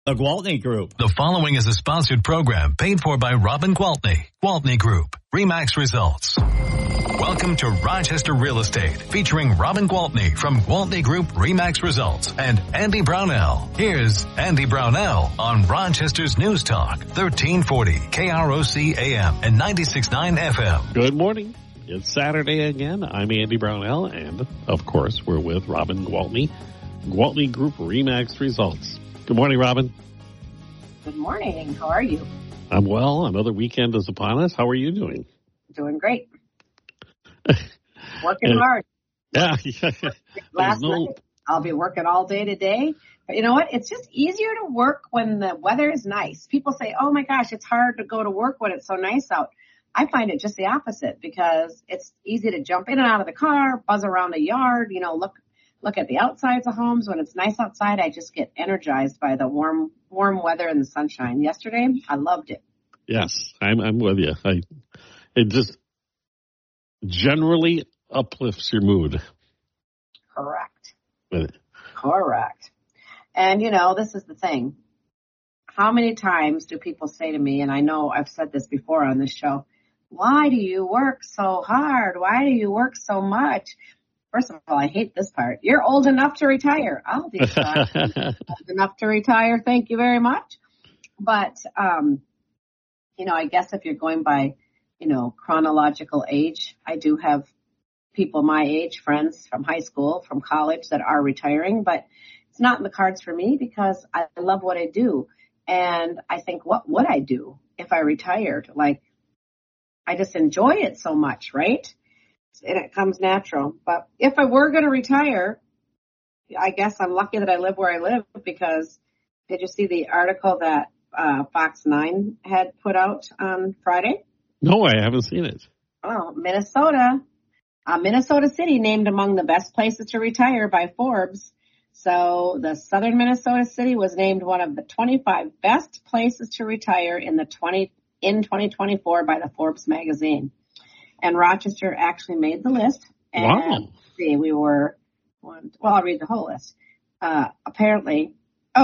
The Gwaltney Group. The following is a sponsored program paid for by Robin Gwaltney. Gwaltney Group. RE/MAX results. Welcome to Rochester Real Estate, featuring Robin Gwaltney from Gwaltney Group RE/MAX Results and Andy Brownell. Here's Andy Brownell on Rochester's News Talk, 1340 KROC AM and 96.9 FM. Good morning. It's Saturday again. I'm Andy Brownell, and of course, we're with Robin Gwaltney, Gwaltney Group RE/MAX Results. Good morning, Robin. Good morning. How are you? I'm well. Another weekend is upon us. How are you doing? Doing great. Working hard. Yeah. Last night, I'll be working all day today. But you know what? It's just easier to work when the weather is nice. People say, oh my gosh, it's hard to go to work when it's so nice out. I find it just the opposite because it's easy to jump in and out of the car, buzz around the yard, look at the outsides of homes. When it's nice outside, I just get energized by the warm weather and the sunshine. Yesterday, I loved it. Yes, I'm with you. It just generally uplifts your mood. Correct. Correct. And, this is the thing. How many times do people say to me, and I know I've said this before on this show, why do you work so hard? Why do you work so much? First of all, I hate this part. You're old enough to retire. I'll be old enough to retire. Thank you very much. But, I guess if you're going by, chronological age, I do have people my age, friends from high school, from college that are retiring, but it's not in the cards for me because I love what I do. And I think, what would I do if I retired? I just enjoy it so much, right? And it comes natural. But if I were going to retire, I guess I'm lucky that I live where I live because did you see the article that Fox 9 had put out on Friday? No, I haven't seen it. Oh, Minnesota City named among the best places to retire by Forbes. So the southern Minnesota City was named one of the 25 best places to retire in 2024 by the Forbes magazine. And Rochester actually made the list. And wow. We were I'll read the whole list. Apparently,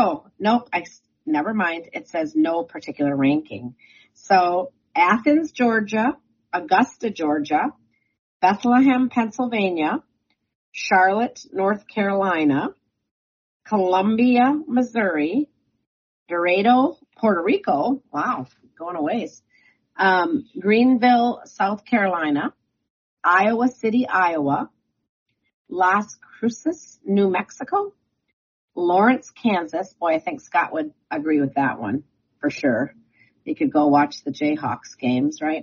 never mind. It says no particular ranking. So Athens, Georgia, Augusta, Georgia, Bethlehem, Pennsylvania, Charlotte, North Carolina, Columbia, Missouri, Dorado, Puerto Rico. Wow, going a ways. Greenville, South Carolina, Iowa City, Iowa, Las Cruces, New Mexico, Lawrence, Kansas. Boy, I think Scott would agree with that one for sure. He could go watch the Jayhawks games, right?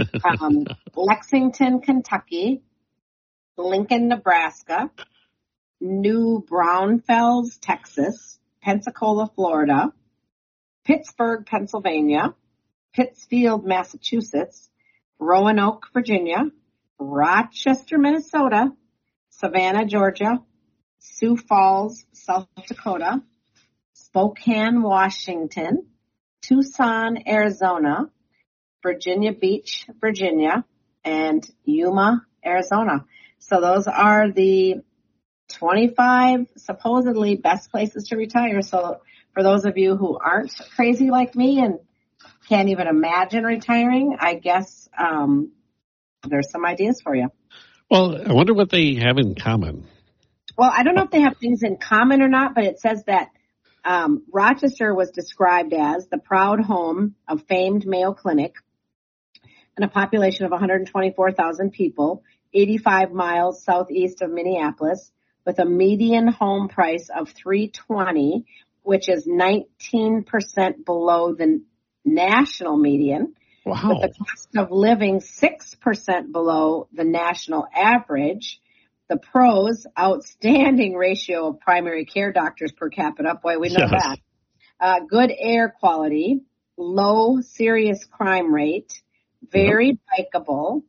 Lexington, Kentucky, Lincoln, Nebraska, New Braunfels, Texas, Pensacola, Florida, Pittsburgh, Pennsylvania, Pittsfield, Massachusetts, Roanoke, Virginia, Rochester, Minnesota, Savannah, Georgia, Sioux Falls, South Dakota, Spokane, Washington, Tucson, Arizona, Virginia Beach, Virginia, and Yuma, Arizona. So those are the 25 supposedly best places to retire. So for those of you who aren't crazy like me and can't even imagine retiring, I guess there's some ideas for you. Well, I wonder what they have in common. Well, I don't know if they have things in common or not, but it says that Rochester was described as the proud home of famed Mayo Clinic and a population of 124,000 people, 85 miles southeast of Minneapolis, with a median home price of $320,000, which is 19% below the national median. Wow. With the cost of living 6% below the national average. The pros, outstanding ratio of primary care doctors per capita. Boy, we know yes. that. Good air quality, low serious crime rate, very bikeable,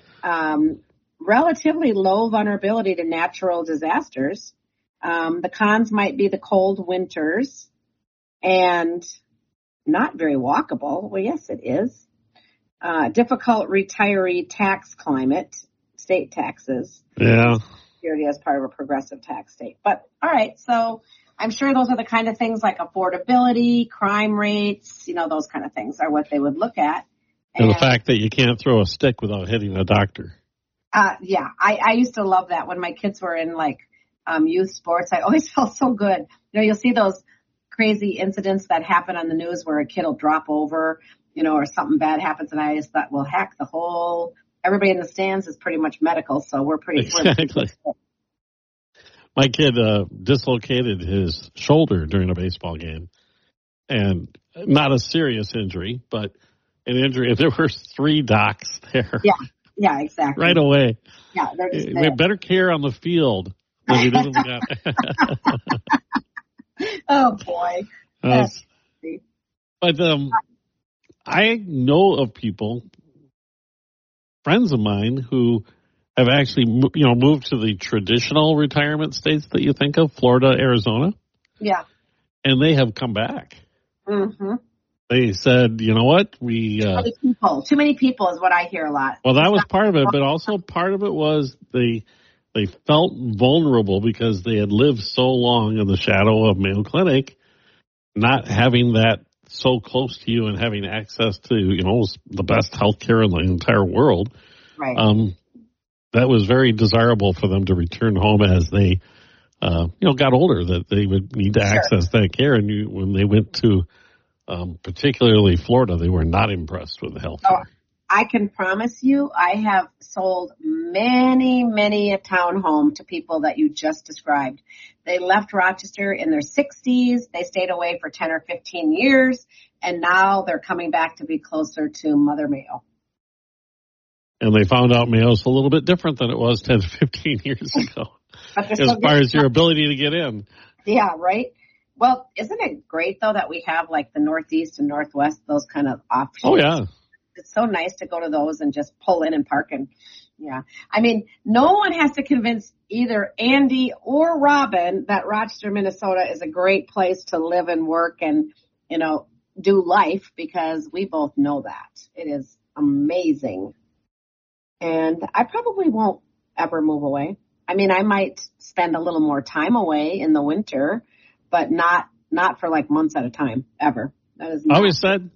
relatively low vulnerability to natural disasters. The cons might be the cold winters and not very walkable. Well, yes, it is. Difficult retiree tax climate, state taxes. Yeah. Security as part of a progressive tax state. But all right, so I'm sure those are the kind of things like affordability, crime rates, those kind of things are what they would look at. And the fact that you can't throw a stick without hitting a doctor. Yeah, I used to love that when my kids were in youth sports. I always felt so good. You'll see those crazy incidents that happen on the news where a kid will drop over, or something bad happens. And I just thought, well, heck, everybody in the stands is pretty much medical. So we're pretty. Exactly. My kid dislocated his shoulder during a baseball game, and not a serious injury, but an injury. There were 3 docs there. Yeah, exactly. Right away. Yeah, they're just we had better care on the field than we did in the Oh boy. But I know of people, friends of mine, who have actually moved to the traditional retirement states that you think of, Florida, Arizona. Yeah. And they have come back. Mm-hmm. They said, you know what, too many people is what I hear a lot. Well, that was part of it, but also part of it was they felt vulnerable because they had lived so long in the shadow of Mayo Clinic, not having that so close to you and having access to, the best health care in the entire world. Right. That was very desirable for them to return home as they, got older, that they would need to access that care. And when they went to, particularly Florida, they were not impressed with the health care. I can promise you, I have sold many, many a townhome to people that you just described. They left Rochester in their 60s. They stayed away for 10 or 15 years, and now they're coming back to be closer to Mother Mayo. And they found out Mayo's a little bit different than it was 10 to 15 years ago, as far as your ability to get in. Yeah, right? Well, isn't it great, though, that we have, the Northeast and Northwest, those kind of options? Oh, yeah. It's so nice to go to those and just pull in and park. And yeah, I mean, no one has to convince either Andy or Robin that Rochester, Minnesota is a great place to live and work and, do life, because we both know that. It is amazing. And I probably won't ever move away. I mean, I might spend a little more time away in the winter, but not for months at a time, ever. That is I always said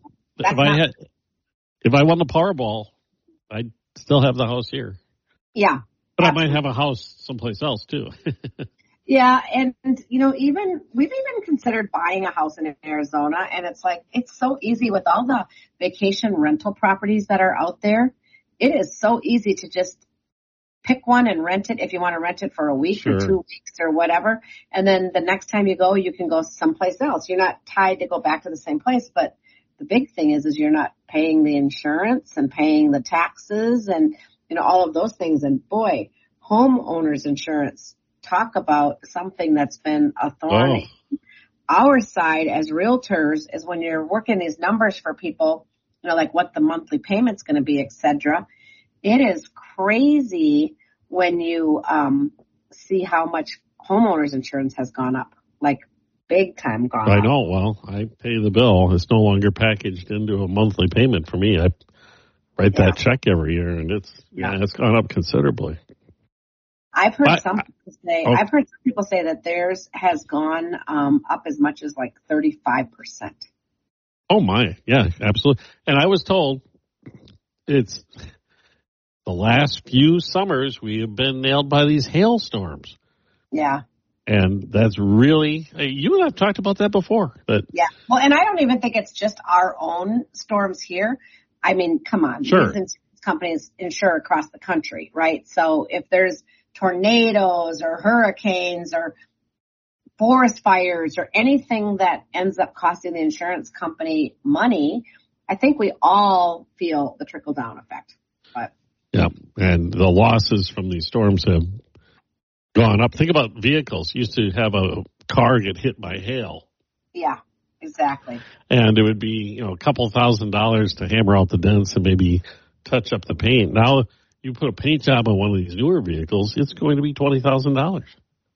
if I won the Powerball, I'd still have the house here. Yeah. But absolutely. I might have a house someplace else, too. Yeah, and, we've even considered buying a house in Arizona, and it's so easy with all the vacation rental properties that are out there. It is so easy to just pick one and rent it if you want to rent it for a week or 2 weeks or whatever. And then the next time you go, you can go someplace else. You're not tied to go back to the same place, but the big thing is you're not paying the insurance and paying the taxes and, all of those things. And boy, homeowners insurance, talk about something that's been a thorn. Oh. Our side as realtors is when you're working these numbers for people, what the monthly payment's going to be, et cetera. It is crazy when you see how much homeowners insurance has gone up, big time gone up. I know. Well, I pay the bill. It's no longer packaged into a monthly payment for me. I write that check every year, and it's gone up considerably. I've heard some people say that theirs has gone up as much as 35%. Oh my, yeah, absolutely. And I was told it's the last few summers we have been nailed by these hailstorms. Yeah. And that's really, you and I've talked about that before. Yeah. Well, and I don't even think it's just our own storms here. I mean, come on. Sure. These insurance companies insure across the country, right? So if there's tornadoes or hurricanes or forest fires or anything that ends up costing the insurance company money, I think we all feel the trickle-down effect. But yeah, and the losses from these storms have gone up. Think about vehicles. You used to have a car get hit by hail. Yeah, exactly. And it would be, a couple $1,000s to hammer out the dents and maybe touch up the paint. Now, you put a paint job on one of these newer vehicles, it's going to be $20,000.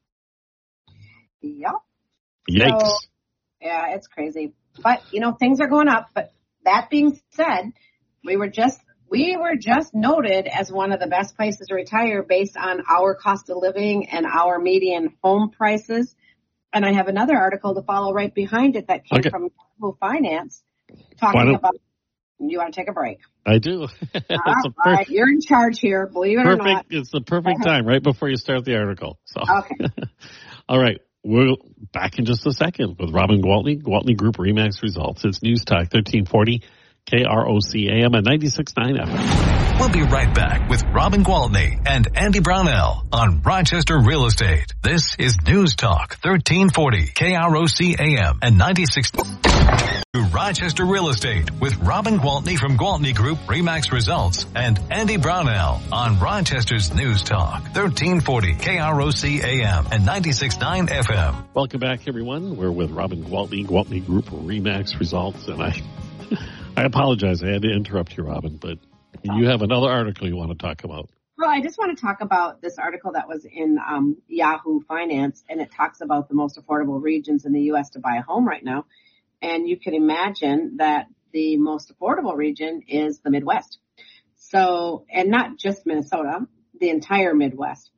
Yep. Yikes. So, yeah, it's crazy. But, things are going up. But that being said, we were just noted as one of the best places to retire based on our cost of living and our median home prices. And I have another article to follow right behind it that came from Yahoo Finance talking about. You want to take a break? I do. All right, you're in charge here, believe it or not. It's the perfect time, right before you start the article. So. Okay. All right, we're back in just a second with Robin Gwaltney, Gwaltney Group RE/MAX Results. It's News Talk 1340, KROC AM at 96.9 FM. We'll be right back with Robin Gwaltney and Andy Brownell on Rochester Real Estate. This is News Talk 1340, KROC AM and 96. Rochester Real Estate with Robin Gwaltney from Gwaltney Group RE/MAX Results and Andy Brownell on Rochester's News Talk 1340, KROC AM and 96.9 FM. Welcome back, everyone. We're with Robin Gwaltney, Gwaltney Group RE/MAX Results, and I apologize. I had to interrupt you, Robin, but you have another article you want to talk about. Well, I just want to talk about this article that was in Yahoo Finance, and it talks about the most affordable regions in the U.S. to buy a home right now. And you can imagine that the most affordable region is the Midwest. So, and not just Minnesota, the entire Midwest.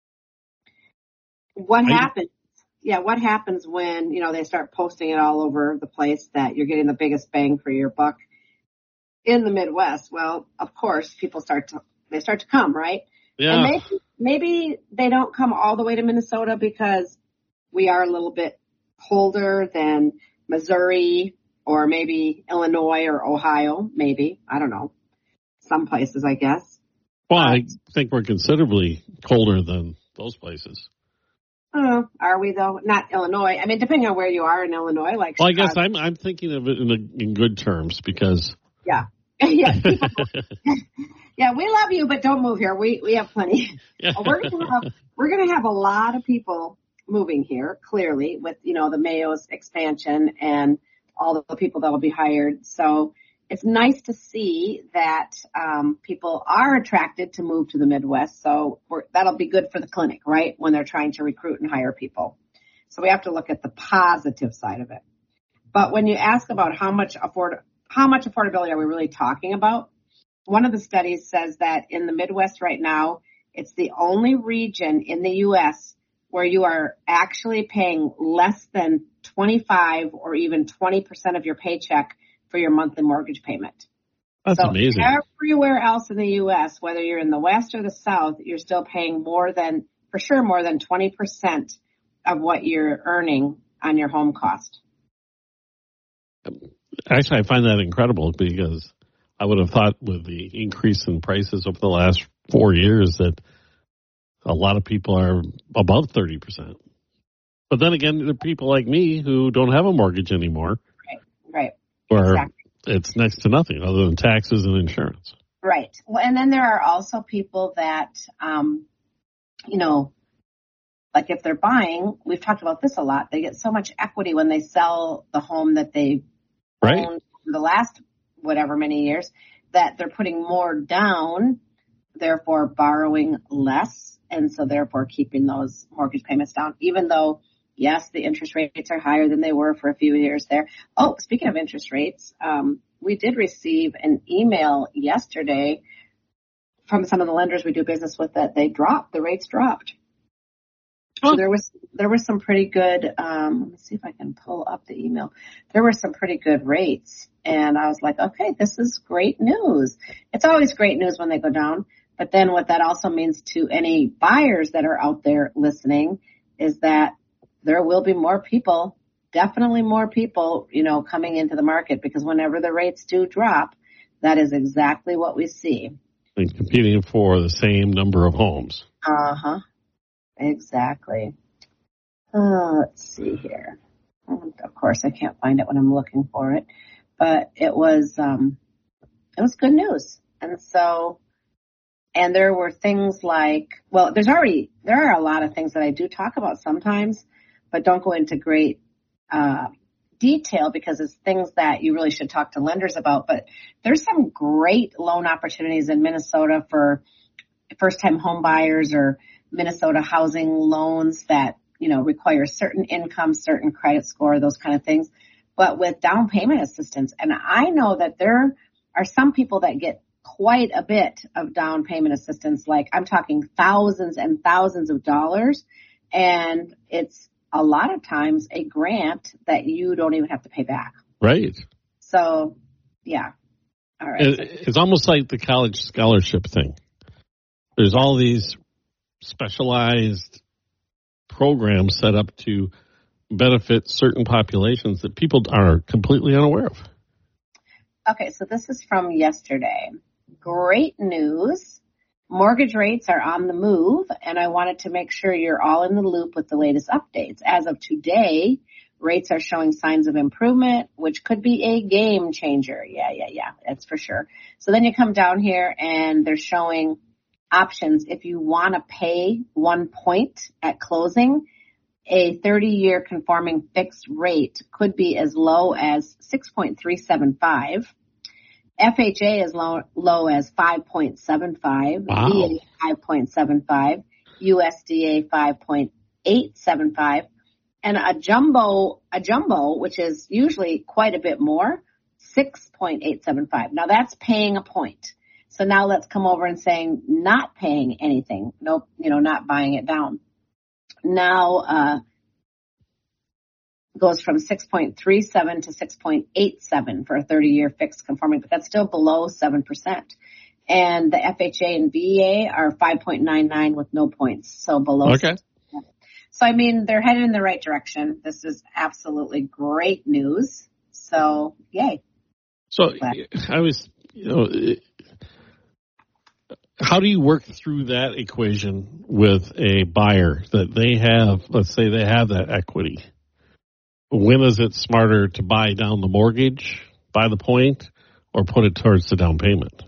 What happens when, they start posting it all over the place that you're getting the biggest bang for your buck in the Midwest? Well, of course, people start to come, right? Yeah. And maybe they don't come all the way to Minnesota because we are a little bit colder than Missouri or maybe Illinois or Ohio, maybe. I don't know. Some places, I guess. Well, I think we're considerably colder than those places. Are we, though? Not Illinois. I mean, depending on where you are in Illinois. Like, well, I guess I'm thinking of it in good terms because... Yeah. Yeah, we love you, but don't move here. We have plenty. Yeah. We're gonna have a lot of people moving here, clearly, with the Mayo's expansion and all the people that will be hired. So it's nice to see that people are attracted to move to the Midwest. So that'll be good for the clinic, right? When they're trying to recruit and hire people. So we have to look at the positive side of it. But when you ask about how much affordability are we really talking about? One of the studies says that in the Midwest right now, it's the only region in the U.S. where you are actually paying less than 25 or even 20% of your paycheck for your monthly mortgage payment. That's amazing. Everywhere else in the U.S., whether you're in the West or the South, you're still paying more than 20% of what you're earning on your home cost. Actually, I find that incredible because I would have thought with the increase in prices over the last 4 years that a lot of people are above 30%. But then again, there are people like me who don't have a mortgage anymore. Right. Or exactly. It's next to nothing other than taxes and insurance. Right. Well, and then there are also people that, like if they're buying, we've talked about this a lot, they get so much equity when they sell the home that they owned for the last whatever many years that they're putting more down, therefore borrowing less, and so therefore keeping those mortgage payments down, even though, yes, the interest rates are higher than they were for a few years there. Oh, speaking of interest rates, we did receive an email yesterday from some of the lenders we do business with that the rates dropped. So there was some pretty good, let me see if I can pull up the email. There were some pretty good rates. And I was like, okay, this is great news. It's always great news when they go down. But then what that also means to any buyers that are out there listening is that there will be more people, definitely more people, coming into the market, because whenever the rates do drop, that is exactly what we see. And competing for the same number of homes. Uh-huh. Exactly. Let's see here. Of course, I can't find it when I'm looking for it, but it was good news. And so, and there were things like, well, there are a lot of things that I do talk about sometimes, but don't go into great detail because it's things that you really should talk to lenders about. But there's some great loan opportunities in Minnesota for first-time home buyers or Minnesota housing loans that, require certain income, certain credit score, those kind of things, but with down payment assistance. And I know that there are some people that get quite a bit of down payment assistance, like I'm talking thousands and thousands of dollars, and it's a lot of times a grant that you don't even have to pay back. Right. So, yeah. All right. It's almost like the college scholarship thing. There's all these specialized programs set up to benefit certain populations that people are completely unaware of. Okay, so this is from yesterday. Great news. Mortgage rates are on the move, and I wanted to make sure you're all in the loop with the latest updates. As of today, rates are showing signs of improvement, which could be a game changer. Yeah, that's for sure. So then you come down here, and they're showing options. If you want to pay 1 point at closing, a 30-year conforming fixed rate could be as low as 6.375. FHA is low as 5.75, wow. VA 5.75, USDA 5.875, and a jumbo, which is usually quite a bit more, 6.875. Now that's paying a point. So now let's come over and saying not paying anything. Nope, not buying it down. Now, goes from 6.37 to 6.87 for a 30-year fixed conforming, but that's still below 7%. And the FHA and VA are 5.99 with no points, so below. Okay. 6%. So, I mean, they're headed in the right direction. This is absolutely great news. So, yay. So, I was, how do you work through that equation with a buyer that they have, let's say they have that equity? When is it smarter to buy down the mortgage, buy the point, or put it towards the down payment?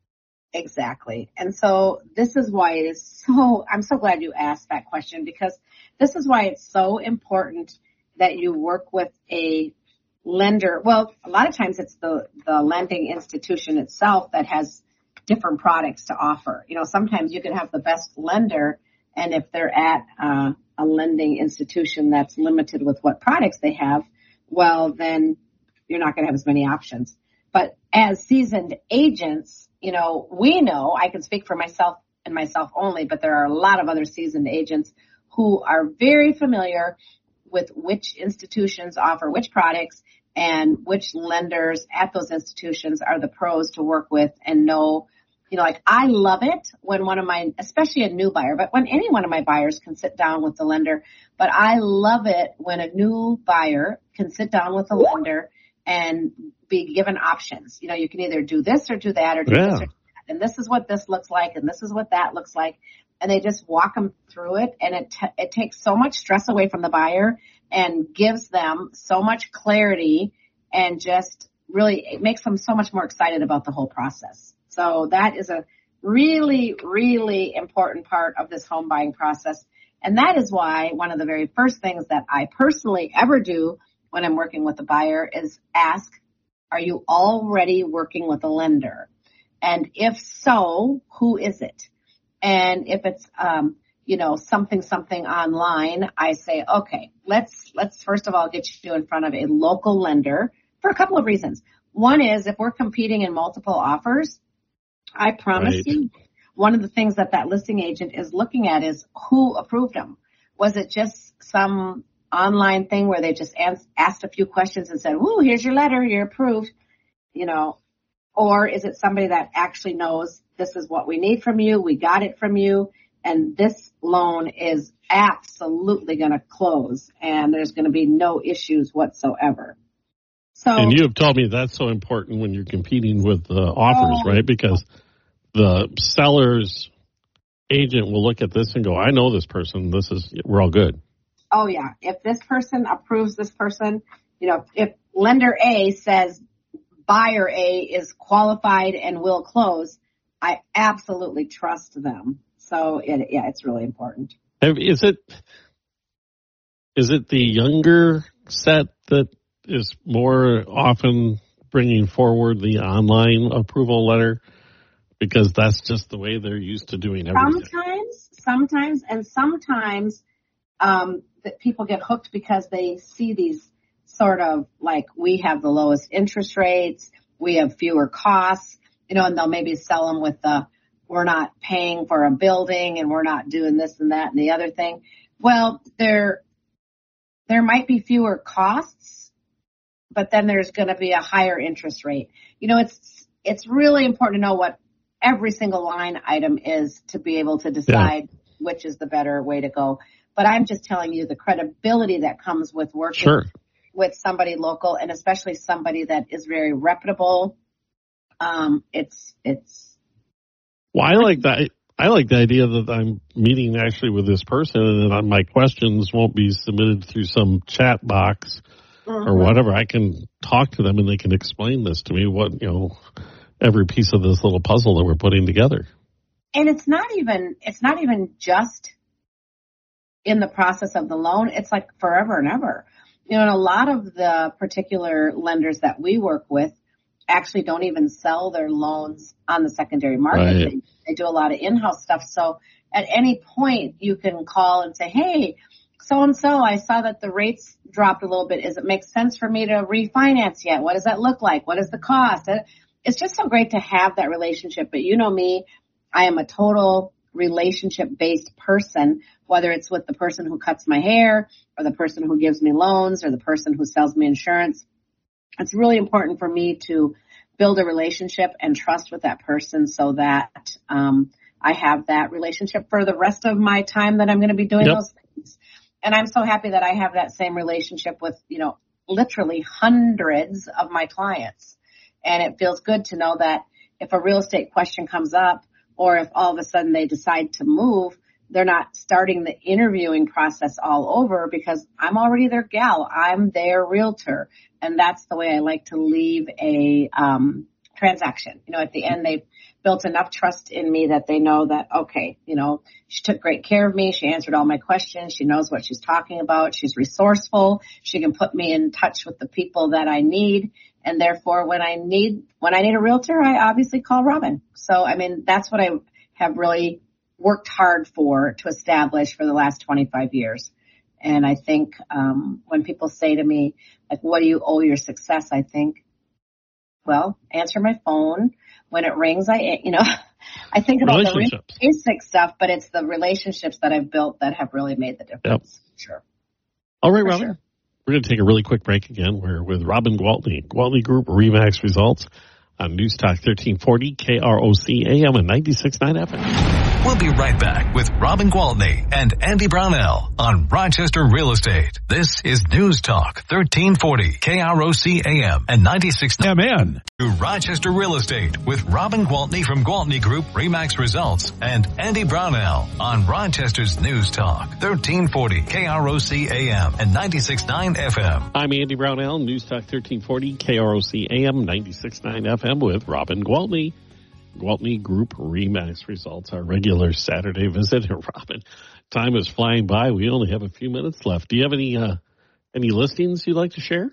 Exactly. And so this is why it is I'm so glad you asked that question, because this is why it's so important that you work with a lender. Well, a lot of times it's the lending institution itself that has different products to offer. Sometimes you can have the best lender, and if they're at a lending institution that's limited with what products they have, well, then you're not going to have as many options. But as seasoned agents, we know, I can speak for myself and myself only, but there are a lot of other seasoned agents who are very familiar with which institutions offer which products and which lenders at those institutions are the pros to work with and know. I love it when especially a new buyer, but when any one of my buyers can sit down with the lender, but I love it when a new buyer can sit down with the lender and be given options. You can either do this or do that or do this or do that. And this is what this looks like and this is what that looks like. And they just walk them through it. And it takes so much stress away from the buyer and gives them so much clarity and just really, it makes them so much more excited about the whole process. So that is a really, really important part of this home buying process. And that is why one of the very first things that I personally ever do when I'm working with a buyer is ask, are you already working with a lender? And if so, who is it? And if it's, something online, I say, okay, let's first of all get you in front of a local lender for a couple of reasons. One is if we're competing in multiple offers, I promise you, one of the things that listing agent is looking at is who approved them. Was it just some online thing where they just asked a few questions and said, "Ooh, here's your letter, you're approved," or is it somebody that actually knows this is what we need from you, we got it from you, and this loan is absolutely going to close and there's going to be no issues whatsoever. So, and you have told me that's so important when you're competing with offers, right? Because the seller's agent will look at this and go, I know this person. We're all good. Oh, yeah. If this person approves this person, if lender A says buyer A is qualified and will close, I absolutely trust them. So, it's really important. Is it the younger set that is more often bringing forward the online approval letter because that's just the way they're used to doing everything? Sometimes that people get hooked because they see these sort of like, we have the lowest interest rates, we have fewer costs, and they'll maybe sell them with we're not paying for a building and we're not doing this and that and the other thing. Well, they're there might be fewer costs, but then there's going to be a higher interest rate. It's really important to know what every single line item is to be able to decide which is the better way to go. But I'm just telling you the credibility that comes with working with somebody local, and especially somebody that is very reputable. Well, I like that. I like the idea that I'm meeting actually with this person, and that my questions won't be submitted through some chat box or whatever. I can talk to them, and they can explain this to me. Every piece of this little puzzle that we're putting together. And it's not even just in the process of the loan. It's like forever and ever. And a lot of the particular lenders that we work with actually don't even sell their loans on the secondary market. Right. They do a lot of in-house stuff. So at any point you can call and say, hey, so-and-so, I saw that the rates dropped a little bit. Does it make sense for me to refinance yet? What does that look like? What is the cost? It's just so great to have that relationship. But you know me, I am a total relationship-based person, whether it's with the person who cuts my hair or the person who gives me loans or the person who sells me insurance. It's really important for me to build a relationship and trust with that person so that I have that relationship for the rest of my time that I'm going to be doing those things. And I'm so happy that I have that same relationship with, literally hundreds of my clients. And it feels good to know that if a real estate question comes up, or if all of a sudden they decide to move, they're not starting the interviewing process all over, because I'm already their gal. I'm their realtor. And that's the way I like to leave a transaction. At the end, they've built enough trust in me that they know that, okay, she took great care of me. She answered all my questions. She knows what she's talking about. She's resourceful. She can put me in touch with the people that I need. And therefore, when I need a realtor, I obviously call Robin. So, that's what I have really worked hard to establish for the last 25 years. And I think when people say to me, like, what do you owe your success? I think, well, answer my phone. When it rings, I think about the basic stuff, but it's the relationships that I've built that have really made the difference. Yep. Sure. All right, Robin. Sure. We're going to take a really quick break again. We're with Robin Gwaltney, Gwaltney Group RE/MAX Results on News Talk 1340, KROC AM and 96.9 FM. We'll be right back with Robin Gwaltney and Andy Brownell on Rochester Real Estate. This is News Talk 1340, KROC AM and 96.9 FM. To Rochester Real Estate with Robin Gwaltney from Gwaltney Group RE/MAX Results and Andy Brownell on Rochester's News Talk 1340, KROC AM and 96.9 FM. I'm Andy Brownell, News Talk 1340, KROC AM 96.9 FM with Robin Gwaltney. Gwaltney Group RE/MAX Results, our regular Saturday visit. Robin, time is flying by. We only have a few minutes left. Do you have any listings you'd like to share?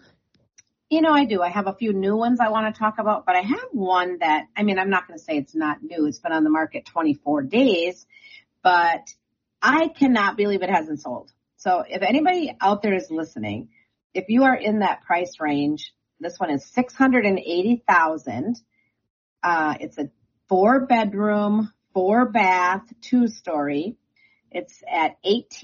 I do. I have a few new ones I want to talk about, but I have one that, I'm not going to say it's not new. It's been on the market 24 days, but I cannot believe it hasn't sold. So if anybody out there is listening, if you are in that price range, this one is $680,000. It's a 4-bedroom, 4-bath, 2-story. It's at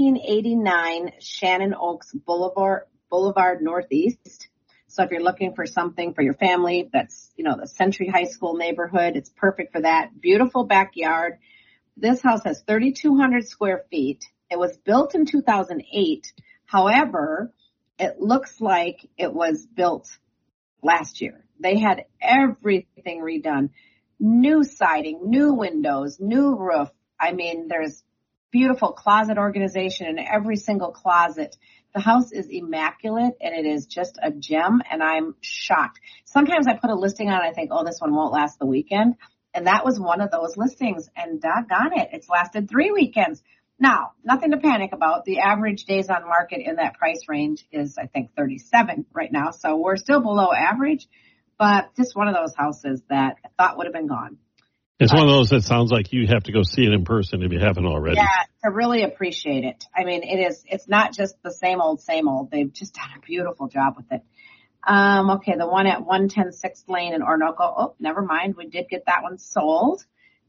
1889 Shannon Oaks Boulevard Northeast. So if you're looking for something for your family, that's, the Century High School neighborhood, it's perfect for that. Beautiful backyard. This house has 3,200 square feet. It was built in 2008. However, it looks like it was built last year. They had everything redone. New siding, new windows, new roof. There's beautiful closet organization in every single closet. The house is immaculate, and it is just a gem, and I'm shocked. Sometimes I put a listing on and I think, oh, this one won't last the weekend. And that was one of those listings, and doggone it, it's lasted 3 weekends. Now, nothing to panic about. The average days on market in that price range is, I think, 37 right now. So we're still below average, but just one of those houses that I thought would have been gone. It's one of those that sounds like you have to go see it in person if you haven't already. Yeah, to really appreciate it. It's not just the same old. They've just done a beautiful job with it. Okay, the one at 110 6th Lane in Orinoco. Oh, never mind. We did get that one sold.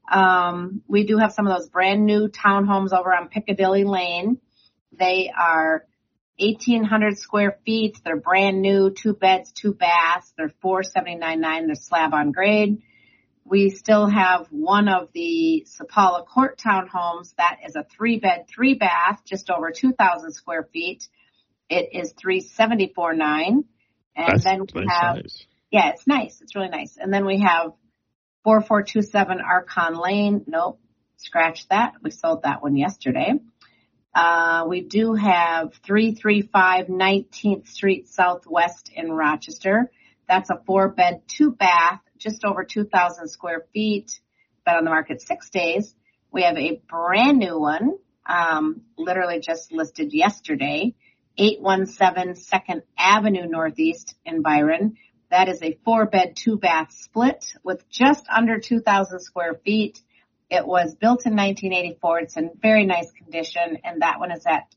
We do have some of those brand new townhomes over on Piccadilly Lane. They are 1,800 square feet. They're brand new, 2 beds, 2 baths. They're $479.9. They're slab on grade. We still have one of the Sapala Court townhomes. That is a 3-bed, 3-bath, just over 2,000 square feet. It is $374.9. And then we have, yeah, it's nice. It's really nice. And then we have 4427 Archon Lane. Nope, scratch that. We sold that one yesterday. We do have 335 19th Street Southwest in Rochester. That's a 4-bed, 2-bath, just over 2,000 square feet. Been on the market 6 days. We have a brand new one, literally just listed yesterday, 817 2nd Avenue Northeast in Byron. That is a 4-bed, 2-bath split with just under 2,000 square feet. It was built in 1984. It's in very nice condition, and that one is at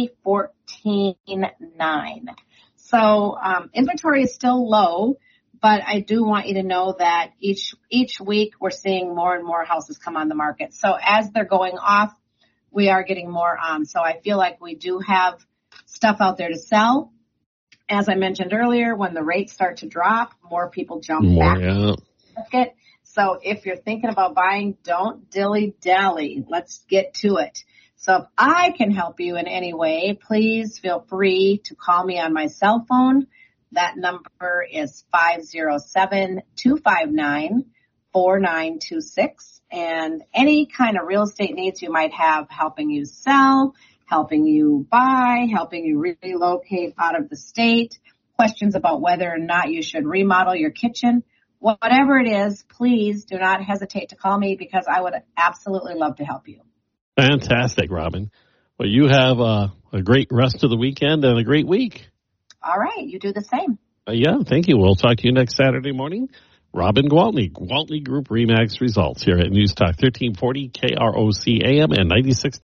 $314.9. So inventory is still low, but I do want you to know that each week we're seeing more and more houses come on the market. So as they're going off, we are getting more on. So I feel like we do have stuff out there to sell. As I mentioned earlier, when the rates start to drop, more people jump back in the market. So if you're thinking about buying, don't dilly-dally. Let's get to it. So if I can help you in any way, please feel free to call me on my cell phone. That number is 507-259-4926. And any kind of real estate needs you might have, helping you sell, helping you buy, helping you relocate out of the state, questions about whether or not you should remodel your kitchen, whatever it is, please do not hesitate to call me because I would absolutely love to help you. Fantastic, Robin. Well, you have a great rest of the weekend and a great week. All right. You do the same. Yeah, thank you. We'll talk to you next Saturday morning. Robin Gwaltney, Gwaltney Group RE/MAX Results here at News Talk 1340 KROC AM and 96.